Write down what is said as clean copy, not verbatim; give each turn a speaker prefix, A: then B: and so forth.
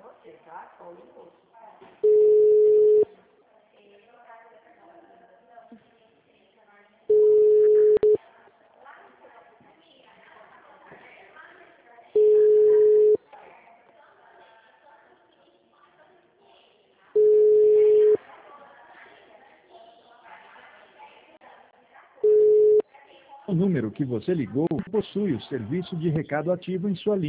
A: O número que você ligou possui o serviço de recado ativo em sua linha.